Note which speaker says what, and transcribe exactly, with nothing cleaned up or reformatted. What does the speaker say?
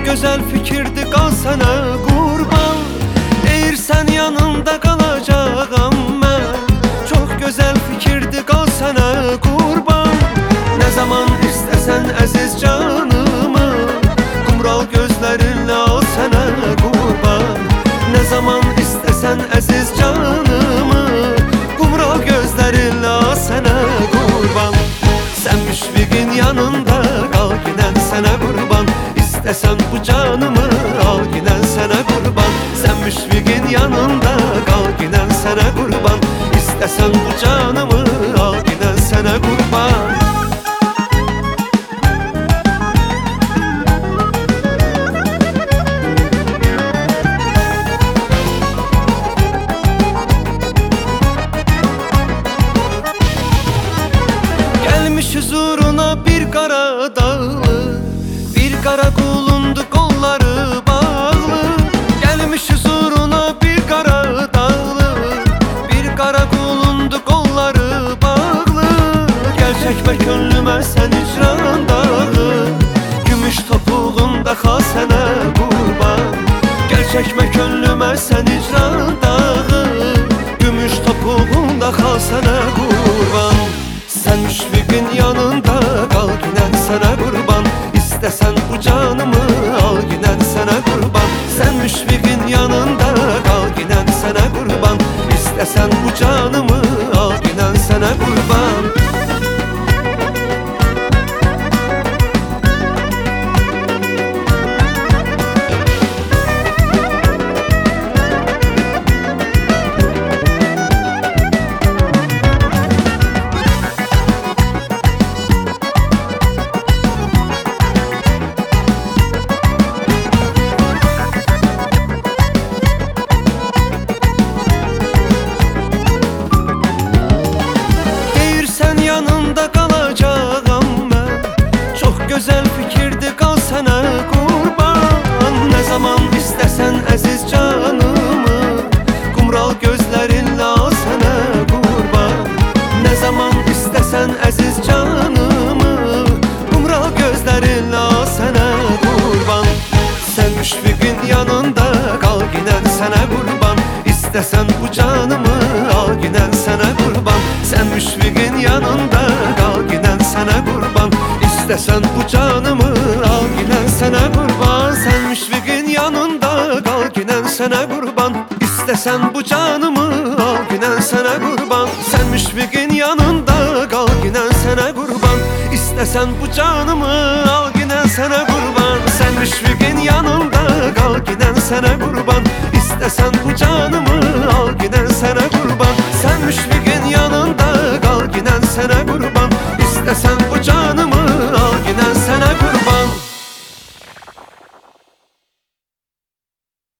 Speaker 1: güzel fikirdi, kal sana kurban. Deyirsen yanında kalacağım ben. Çok güzel fikirdi, kal sana kurban. Ne zaman istesen aziz canımı, kumral gözlerinle al sana kurban. Ne zaman istesen aziz canımı, kumral gözlerinle al sana kurban. Sen müşfikin yanında kal, giden sana kurban. İstesen bu canımı al, giden sana kurban. Sen müşfikin yanında kal, giden sana kurban. İstesen bu canımı al, giden sana kurban. Gelmiş huzuruna bir kara dağlı, bir kara kulundu, kolları bağlı. Gelmiş huzuruna bir kara dağlı, bir kara kulundu, kolları bağlı. Gel çekme gönlüme sen icran dağı, gümüş topuğunda kal sana kurban. Gel çekme gönlüme sen icran dağı, gümüş topuğunda kal sana kurban. Sen müşfikin yanında kal, giden sana kurban. İstesen bu canımı al, giden sana kurban. Sen müşfikin yanında kal, giden sana kurban. İstesen bu canımı al, giden sana kurban. Yanında kalacağım ben. Çok güzel fikirdi, kal sana kurban. Ne zaman istesen aziz canımı, kumral gözlerinle al sana kurban. Ne zaman istesen aziz canımı, kumral gözlerinle al sana kurban. Sen müşfikin yanında kal, giden sana kurban. İstesen bu canımı al, giden sana kurban. Sen müşfikin yanında kal, giden sana kurban. İstesen bu canımı al, giden sana kurban. Sen müşfikin yanında kal, giden sana kurban. İstesen bu canımı al, giden sana kurban. Sen müşfikin yanında kal, giden sana kurban. İstesen bu canımı al, giden sana kurban. Sen müşfikin yanında kal, giden sana kurban. İstesen bu canımı al, giden sana kurban. Sen müşfikin yanında kal, giden sana kurban. İstesen